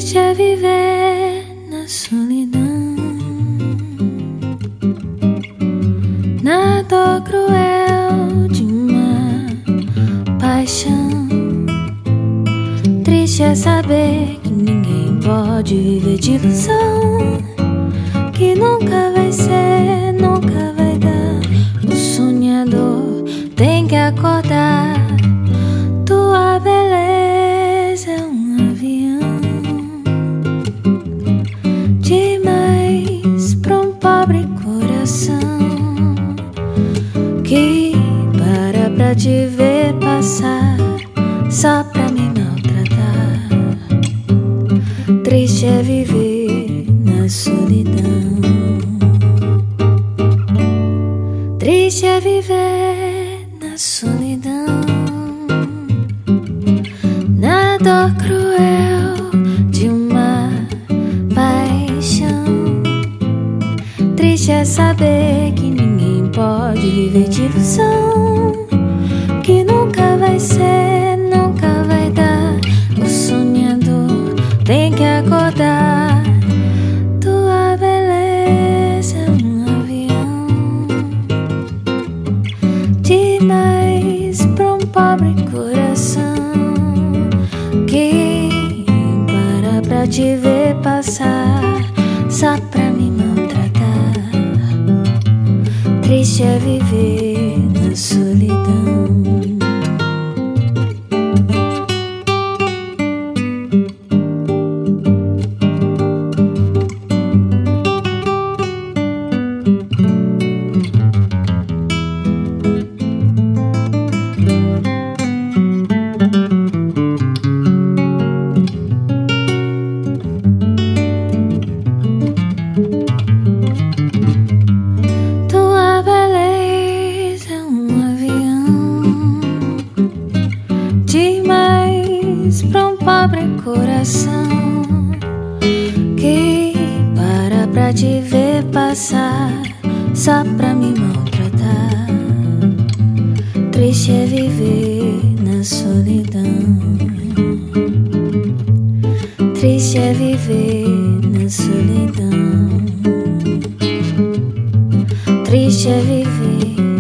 Triste é viver na solidão, na dor cruel de uma paixão. Triste é saber que ninguém pode viver de ilusão, que nunca vai ser, nunca vai dar. O sonhador tem que acordar. Tua beleza é um avião demais pra um pobre coração que para pra te ver passar só pra me maltratar. Triste é viver na solidão. Triste é viver na solidão, na dor cruel de uma paixão. Triste é saber que ninguém pode viver de ilusão, que nunca vai ser, nunca vai dar. O sonhador tem que acordar. Tua beleza é um avião demais pra um pobre coração que para pra te ver passar só pra me maltratar. Triste é viver na solidão. Pra um pobre coração que para pra te ver passar só pra me maltratar. Triste é viver na solidão. Triste é viver na solidão. Triste é viver